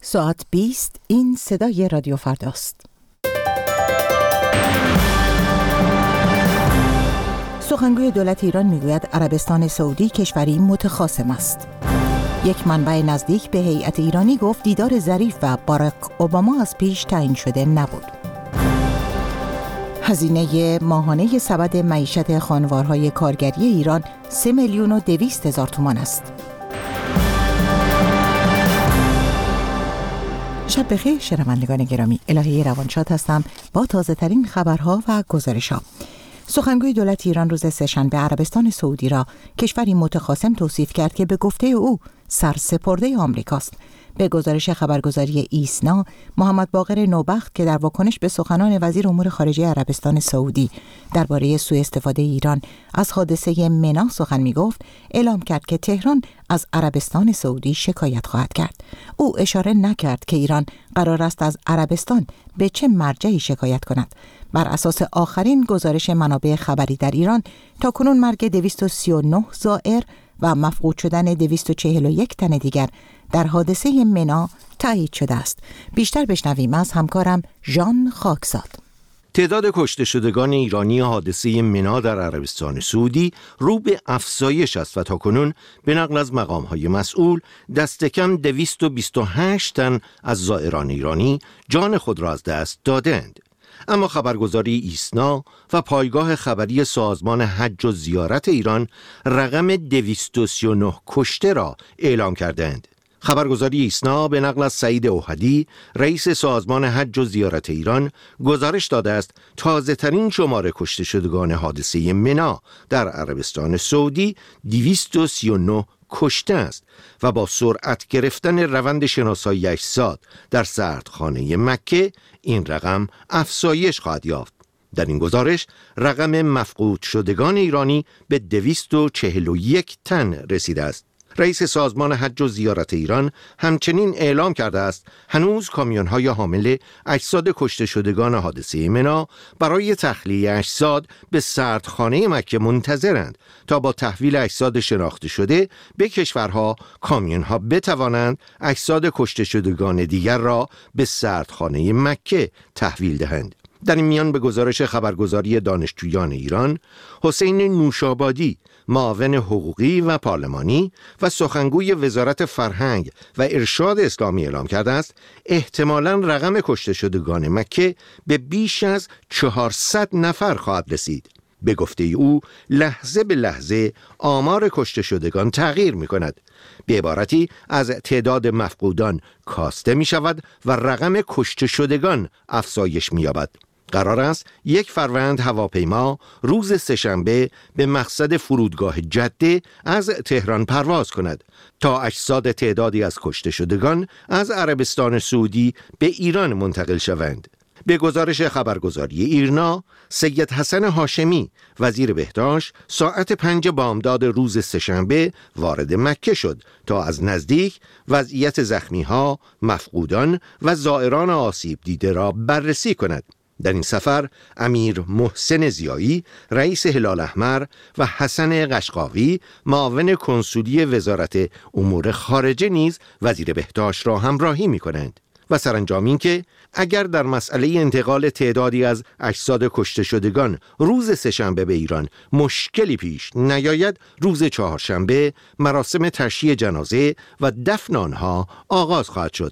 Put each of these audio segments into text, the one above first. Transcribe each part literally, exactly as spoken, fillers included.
ساعت بیست این صدای رادیو فرداست. سخنگوی دولت ایران میگوید عربستان سعودی کشوری متخاصم است. یک منبع نزدیک به هیئت ایرانی گفت دیدار ظریف و باراک اوباما از پیش تعیین شده نبود. هزینه ماهانه سبد معیشت خانوارهای کارگری ایران سه میلیون و دویست هزار تومان است. شب بخیر شنوندگان گرامی، الهی روانشاد هستم با تازه ترین خبرها و گزارش ها. سخنگوی دولت ایران روز سه‌شنبه عربستان سعودی را کشوری متخاصم توصیف کرد که به گفته او سرسپرده آمریکاست. به گزارش خبرگزاری ایسنا، محمد باقر نوبخت که در واکنش به سخنان وزیر امور خارجه عربستان سعودی درباره سوء استفاده ایران از حادثه منا سخن می‌گفت، اعلام کرد که تهران از عربستان سعودی شکایت خواهد کرد. او اشاره نکرد که ایران قرار است از عربستان به چه مرجعی شکایت کند. بر اساس آخرین گزارش منابع خبری در ایران، تاکنون مرگ دویست و سی و نه زائر و مفقود شدن دویست و چهل و یک تن دیگر در حادثه منا تایید شده است. بیشتر بشنویم از همکارم ژان خاکزاد. تعداد کشته شدگان ایرانی حادثه منا در عربستان سعودی رو به افزایش است و تاکنون به نقل از مقام‌های مسئول دست کم دویست و بیست و هشت تن از زائران ایرانی جان خود را از دست دادند. اما خبرگزاری ایسنا و پایگاه خبری سازمان حج و زیارت ایران رقم دویست و سی و نه کشته را اعلام کردند. خبرگزاری ایسنا به نقل از سعید اوحدی، رئیس سازمان حج و زیارت ایران، گزارش داده است تازه ترین شمار کشته شدگان حادثه منا در عربستان سعودی دویست و سی و نه کشته است و با سرعت گرفتن روند شناسایی اجساد در سردخانه مکه این رقم افزایش خواهد یافت. در این گزارش رقم مفقود شدگان ایرانی به دویست و چهل و یک تن رسیده است. رئیس سازمان حج و زیارت ایران همچنین اعلام کرده است هنوز کامیون‌های حامل اجساد کشته شدگان حادثه منا برای تخلیه اجساد به سردخانه مکه منتظرند تا با تحویل اجساد شناخته شده به کشورها کامیون‌ها بتوانند اجساد کشته شدگان دیگر را به سردخانه مکه تحویل دهند. در این میان به گزارش خبرگزاری دانشجویان ایران، حسین نوشابادی، معاون حقوقی و پارلمانی و سخنگوی وزارت فرهنگ و ارشاد اسلامی اعلام کرده است احتمالاً رقم کشته شدگان مکه به بیش از چهارصد نفر خواهد رسید. به گفته او لحظه به لحظه آمار کشته شدگان تغییر می کند. به عبارتی از تعداد مفقودان کاسته می شود و رقم کشته شدگان افزایش می یابد. قرار است یک فروند هواپیما روز سه‌شنبه به مقصد فرودگاه جده از تهران پرواز کند تا اجساد تعدادی از کشته شدگان از عربستان سعودی به ایران منتقل شوند. به گزارش خبرگزاری ایرنا، سید حسن هاشمی، وزیر بهداشت، ساعت پنج بامداد روز سه‌شنبه وارد مکه شد تا از نزدیک وضعیت زخمی‌ها، مفقودان و زائران آسیب دیده را بررسی کند. در این سفر امیر محسن زیایی، رئیس هلال احمر و حسن قشقاوی، معاون کنسولی وزارت امور خارجه نیز وزیر بهداشت را همراهی می کنند. و سرانجام این که اگر در مسئله انتقال تعدادی از اجساد کشته شدگان روز سه‌شنبه به ایران مشکلی پیش نیاید، روز چهارشنبه مراسم تشییع جنازه و دفن آنها آغاز خواهد شد.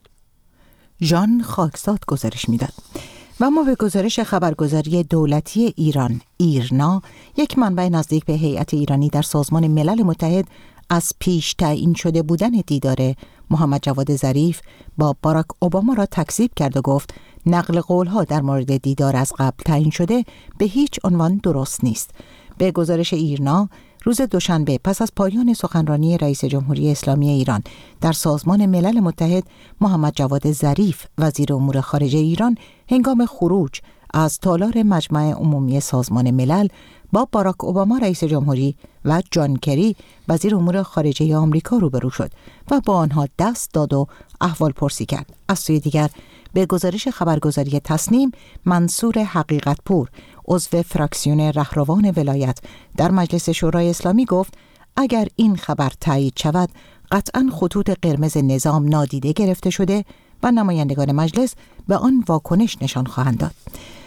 ژان خاکزاد گزارش میداد. و ما به گزارش خبرگزاری دولتی ایران ایرنا، یک منبع نزدیک به هیئت ایرانی در سازمان ملل متحد از پیش تعیین شده بودن دیدار محمد جواد ظریف با باراک اوباما را تکذیب کرد و گفت نقل قولها در مورد دیدار از قبل تعیین شده به هیچ عنوان درست نیست. به گزارش ایرنا، روز دوشنبه پس از پایان سخنرانی رئیس جمهوری اسلامی ایران در سازمان ملل متحد، محمد جواد ظریف وزیر امور خارجه ایران هنگام خروج از تالار مجمع عمومی سازمان ملل با باراک اوباما رئیس جمهوری و جان کری وزیر امور خارجه آمریکا روبرو شد و با آنها دست داد و احوال پرسی کرد. از سوی دیگر به گزارش خبرگزاری تصنیم، منصور حقیقتپور عضو فراکسیون رهروان ولایت در مجلس شورای اسلامی گفت اگر این خبر تایید شود قطعاً خطوط قرمز نظام نادیده گرفته شده و نمایندگان مجلس به آن واکنش نشان خواهند داد.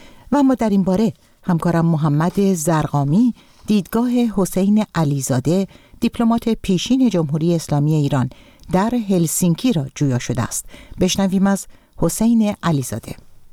و اما در این باره همکارم محمد زرقامی دیدگاه حسین علیزاده، دیپلمات پیشین جمهوری اسلامی ایران در هلسینکی را جویا شده است. بشنویم از حسین علیزاده.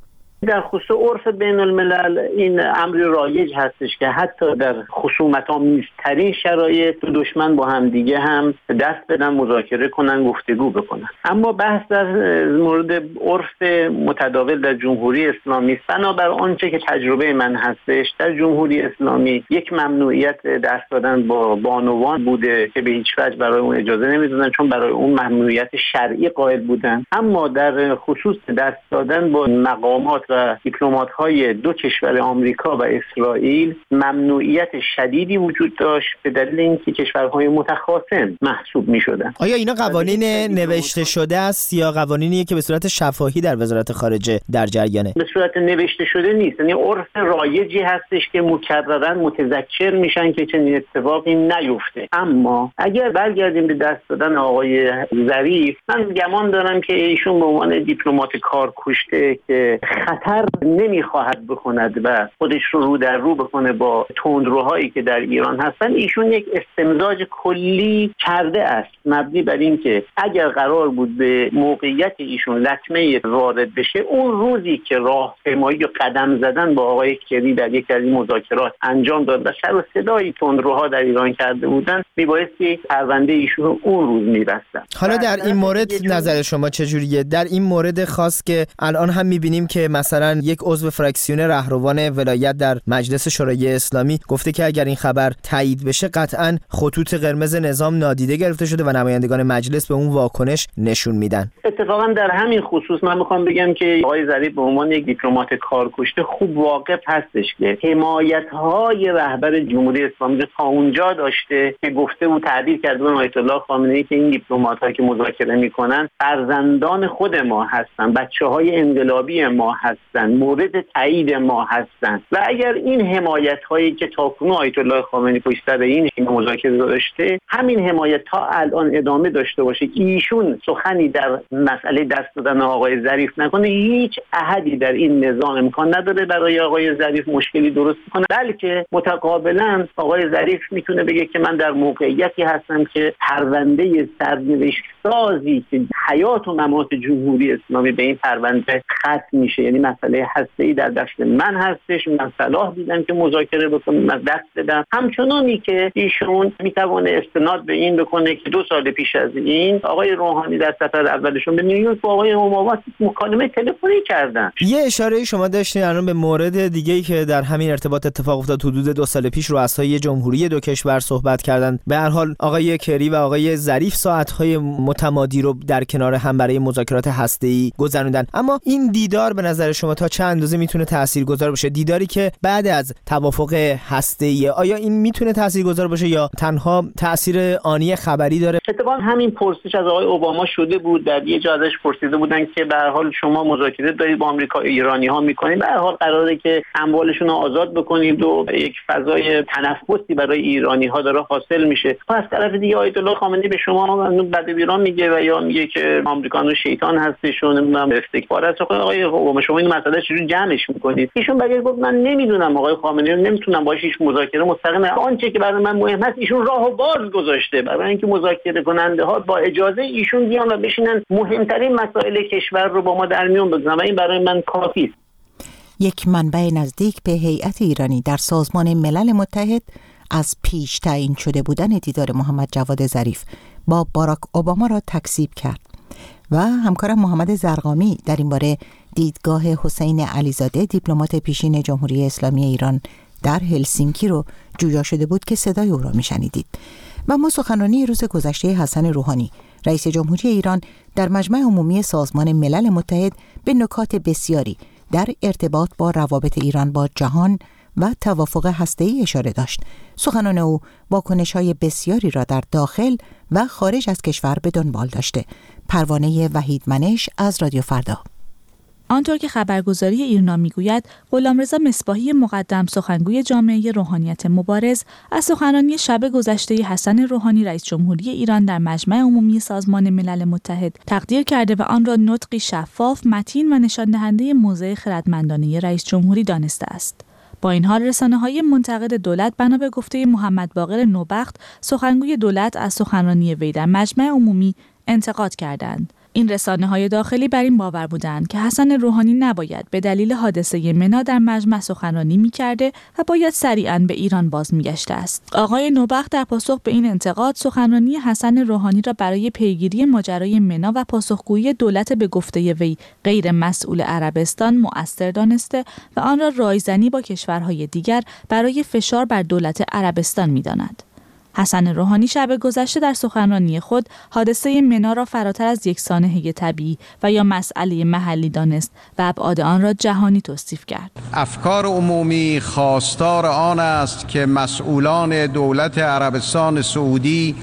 در خصوص عرف بین الملل این امر رایج هستش که حتی در خصومت آمیزترین شرایط دو دشمن با هم دیگه هم دست بدن، مذاکره کنن، گفتگو بکنن. اما بحث در مورد عرف متداول در جمهوری اسلامی، بنابر آنچه که تجربه من هستش در جمهوری اسلامی یک ممنوعیت دست دادن با بانوان بوده که به هیچ وجه برای اون اجازه نمیدادن، چون برای اون ممنوعیت شرعی قائل بودن. اما در خصوص دست دادن با مقامات و دیپلمات‌های دو کشور آمریکا و اسرائیل ممنوعیت شدیدی وجود داشت به دلیل اینکه کشورهای متخاصم محسوب می‌شدن. آیا اینا قوانین نوشته شده است یا قوانینیه که به صورت شفاهی در وزارت خارجه در جریانه؟ به صورت نوشته شده نیست، یعنی عرف رایجی هستش که مکرراً متذکر میشن که چنین اتفاقی نیفته. اما اگر برگردیم به دست دادن آقای ظریف، من گمان دارم که ایشون به عنوان دیپلمات کارکشته که خطر نمیخواهد بکند و خودش رو رو در رو بکنه با تندروهایی که در ایران هستن، ایشون یک استمزاج کلی کرده است مبنی بر این که اگر قرار بود به موقعیت ایشون لطمه وارد بشه، اون روزی که راهپیمایی و قدم زدن با آقای کری در یک از این مذاکرات انجام داد و سر و صدای تندروها در ایران کرده بودن، میبایستی پرونده ایشون اون روز میبستن. حالا در این مورد نظر شما چجوریه؟ در این مورد خاص که الان هم میبینیم که مثلا یک عضو فراکسیون رهروان ولایت در مجلس شورای اسلامی گفته که اگر این خبر تایید بشه قطعاً خطوط قرمز نظام نادیده گرفته شده و نمایندگان مجلس به اون واکنش نشون میدن. اتفاقا در همین خصوص من میخوام بگم که آقای ظریف به عنوان یک دیپلمات کارکشته خوب واقف هستش که حمایت‌های رهبر جمهوری اسلامی تا اونجا داشته که گفته و تعبیر کرده به آیت الله خامنه‌ای که این دیپلمات‌ها که مذاکره میکنن فرزندان خود ما هستن، بچه‌های انقلابی ما هستن، مورد تایید ما هستن. و اگر این حمایت هایی که تاکنون آیت الله خامنه‌ای پشت سر این مذاکره داشته، همین حمایت تا الان ادامه داشته باشه، ایشون سخنی در مسئله دست دادن آقای ظریف نکنه، هیچ احدی در این نظام امکان نداره برای آقای ظریف مشکلی درست کنه، بلکه متقابلا آقای ظریف میتونه بگه که من در موقعیتی هستم که پرونده سرنوشت سازی که حیات و ممات جمهوری اسلامی به این پرونده ختم میشه، یعنی مسئله هسته‌ای در دست من هستش، من صلاح دیدم که مذاکره بکنم، من دست بدم. همچنانی که ایشون میتونه استناد به این بکنه که دو سال پیش از این آقای روحانی در سفر اولشون به نیویورک با آقای اوباما مکالمه تلفنی کردن. یه اشاره شما داشتین الان به مورد دیگه‌ای که در همین ارتباط اتفاق افتاد، حدود دو سال پیش رؤسای جمهوری دو کشور صحبت کردن. به هر حال آقای کری و آقای ظریف ساعت‌های متمادی رو در کنار هم برای مذاکرات هسته‌ای گذروندن. اما این دیدار به نظر شما تا چه اندازه میتونه تاثیرگذار باشه؟ دیداری که بعد از توافق هسته‌ای، آیا این میتونه تاثیرگذار باشه یا تنها تاثیر آنی خبری داره؟ اتفاقا همین پرسش از آقای اوباما شده بود، در یه جا ازش پرسیده بودن که به هر حال شما مذاکره دارید با آمریکا، ایرانی‌ها می‌کنید، به هر حال قراره که اموالشون رو آزاد بکنید و یک فضای تنفسی برای ایرانی‌ها داره حاصل میشه. از طرف دیگه آیت الله خامنه‌ای به شما بعد ایران میگه و یا میگه که آمریکانو شیطان هستشون، نمیدونم استکبار است. آقای اوباما شما این مسئله چجوری جمعش می‌کنید؟ ایشون بگه گفت من نمیدونم آقای خامنه‌ای نمیتونم باهاش هیچ مذاکره مستقیم، آنچه که برای من مهم است ایشون راهو باز گذاشته برای اینکه مذاکره کننده ها با اجازه ایشون بیان و بشینن مهمترین مسائل کشور رو با ما در میون بگذارن و این برای من کافی است. یک منبع نزدیک به هیئت ایرانی در سازمان ملل متحد از پیش تعیین شده بودن دیدار محمد جواد ظریف با باراک اوباما را تکذیب کرد و همکارم محمد زرقامی در این باره دیدگاه حسین علیزاده، دیپلمات پیشین جمهوری اسلامی ایران در هلسینکی رو جویا شده بود که صدای او را میشنیدید. و ما سخنرانی روز گذشته حسن روحانی رئیس جمهوری ایران در مجمع عمومی سازمان ملل متحد به نکات بسیاری در ارتباط با روابط ایران با جهان و توافق هسته‌ای اشاره داشت. سخنان او واکنش‌های بسیاری را در داخل و خارج از کشور به دنبال داشته. پروانه وحید منش از رادیو فردا. آنطور که خبرگزاری ایرنا میگوید، غلامرضا مصباحی مقدم سخنگوی جامعه روحانیت مبارز از سخنرانی شب گذشته حسن روحانی رئیس جمهوری ایران در مجمع عمومی سازمان ملل متحد تقدیر کرده و آن را نطقی شفاف، متین و نشان دهنده موضع خردمندانه رئیس جمهوری دانسته است. با این حال رسانه‌های منتقد دولت بنا به گفته محمد باقر نوبخت، سخنگوی دولت از سخنرانی وی در مجمع عمومی انتقاد کردند. این رسانه‌های داخلی بر این باور بودند که حسن روحانی نباید به دلیل حادثه منا در مجمع سخنرانی می‌کرده و باید سریعاً به ایران باز می‌گشته است. آقای نوبخت در پاسخ به این انتقاد، سخنرانی حسن روحانی را برای پیگیری ماجرای منا و پاسخگویی دولت به گفته وی غیر مسئول عربستان مؤثر دانسته و آن را رایزنی با کشورهای دیگر برای فشار بر دولت عربستان می‌داند. حسن روحانی شب گذشته در سخنرانی خود حادثه منا را فراتر از یک سانحه طبیعی و یا مسئله محلی دانست و ابعاد آن را جهانی توصیف کرد. افکار عمومی خواستار آن است که مسئولان دولت عربستان سعودی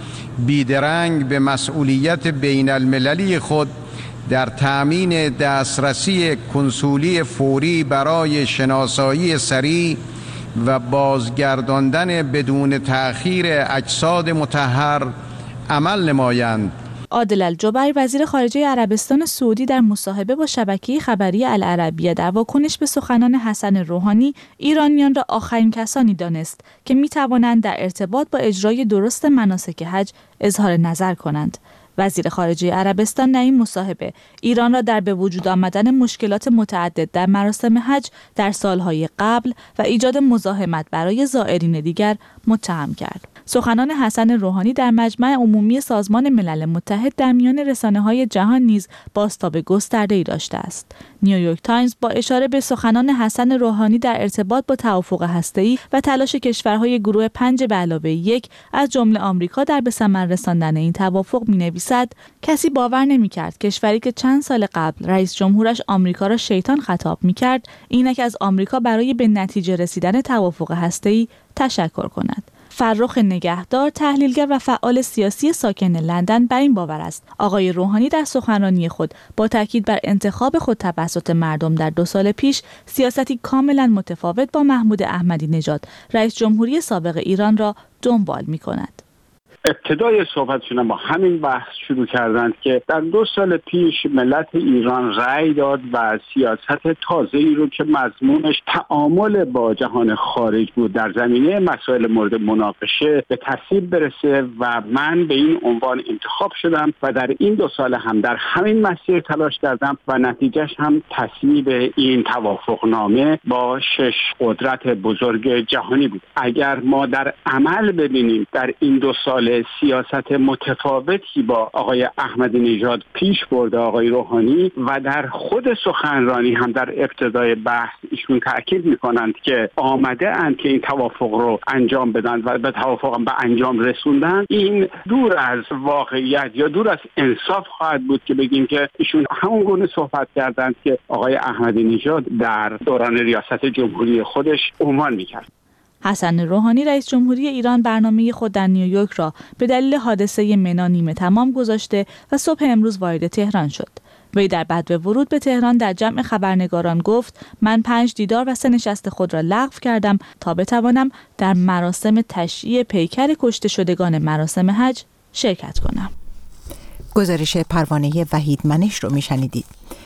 بیدرنگ به مسئولیت بین المللی خود در تأمین دسترسی کنسولی فوری برای شناسایی سریع و بازگرداندن بدون تأخیر اجساد مطهر عمل نمایند. عادل الجبری وزیر خارجه عربستان سعودی در مصاحبه با شبکه خبری العربیه در واکنش به سخنان حسن روحانی، ایرانیان را آخرین کسانی دانست که می توانند در ارتباط با اجرای درست مناسک حج اظهار نظر کنند. وزیر خارجه عربستان در این مصاحبه ایران را در به وجود آمدن مشکلات متعدد در مراسم حج در سالهای قبل و ایجاد مزاحمت برای زائرین دیگر متهم کرد. سخنان حسن روحانی در مجمع عمومی سازمان ملل متحد در میان رسانه‌های جهان نیز بازتاب گسترده‌ای داشته است. نیویورک تایمز با اشاره به سخنان حسن روحانی در ارتباط با توافق هسته‌ای و تلاش کشورهای گروه پنج به علاوه یک از جمله آمریکا در به ثمر رساندن این توافق می‌نویسد: کسی باور نمی‌کرد کشوری که چند سال قبل رئیس جمهورش آمریکا را شیطان خطاب می‌کرد، اینک از آمریکا برای به نتیجه رسیدن توافق هسته‌ای تشکر کند. فرخ نگهدار، تحلیلگر و فعال سیاسی ساکن لندن، بر این باور است آقای روحانی در سخنرانی خود با تاکید بر انتخاب خود توسط مردم در دو سال پیش سیاستی کاملا متفاوت با محمود احمدی نژاد رئیس جمهوری سابق ایران را دنبال می‌کند. ابتدای صحبتشون با همین بحث شروع کردند که در دو سال پیش ملت ایران رأی داد و سیاست تازه‌ای رو که مضمونش تعامل با جهان خارج بود در زمینه مسائل مورد مناقشه به تصویب برسه و من به این عنوان انتخاب شدم و در این دو سال هم در همین مسیر تلاش کردم و نتیجهش هم تصویب این توافقنامه با شش قدرت بزرگ جهانی بود. اگر ما در عمل ببینیم در این دو سال سیاست متفاوتی با آقای احمدی نژاد پیش برده آقای روحانی و در خود سخنرانی هم در ابتدای بحث ایشون تاکید میکنند که آمده اند که این توافق رو انجام بدن و به توافق هم به انجام رسوندن، این دور از واقعیت یا دور از انصاف خواهد بود که بگیم که ایشون همون گونه صحبت کردند که آقای احمدی نژاد در دوران ریاست جمهوری خودش عنوان میکرد. حسن روحانی رئیس جمهوری ایران برنامه خود در نیویورک را به دلیل حادثه منا نیمه تمام گذاشته و صبح امروز وارد تهران شد. وی در بدو ورود به تهران در جمع خبرنگاران گفت: من پنج دیدار و سه نشست خود را لغو کردم تا بتوانم در مراسم تشییع پیکر کشته شدگان مراسم حج شرکت کنم. گزارش پروانه وحیدمنش رو میشنیدید.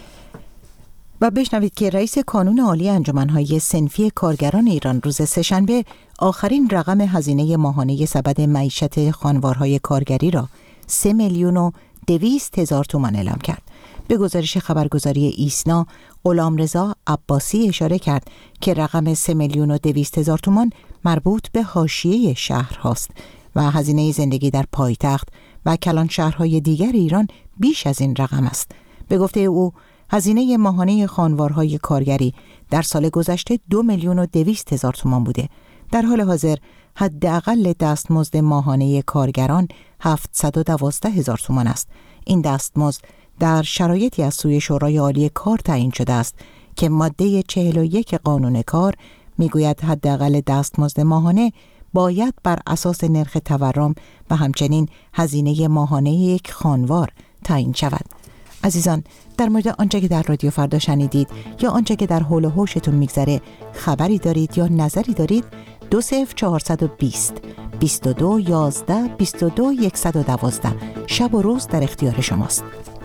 و بشنوید که رئیس کانون عالی انجمن‌های صنفی کارگران ایران روز سه‌شنبه آخرین رقم هزینه ماهانه سبد معیشت خانوارهای کارگری را سه میلیون و دویست هزار تومان اعلام کرد. به گزارش خبرگزاری ایسنا، غلامرضا عباسی اشاره کرد که رقم سه میلیون و دویست هزار تومان مربوط به حاشیه شهر هاست و هزینه زندگی در پایتخت و کلان شهرهای دیگر ایران بیش از این رقم است. به گفته او، هزینه ماهانه خانوارهای کارگری در سال گذشته دو میلیون و دویست هزار تومان بوده. در حال حاضر حداقل دستمزد ماهانه کارگران هفتصد و دوازده هزار تومان است. این دستمزد در شرایطی از سوی شورای عالی کار تعیین شده است که ماده چهل و یک قانون کار میگوید حداقل دستمزد ماهانه باید بر اساس نرخ تورم و همچنین هزینه ماهانه یک خانوار تعیین شود. عزیزان، در مورد آنچه که در رادیو فردا شنیدید یا آنچه که در حول و حوشتون میگذره خبری دارید یا نظری دارید، دو صفر چهارصد و بیست بیست و دو یازده بیست و دو صفر یک یک دو شب و روز در اختیار شماست.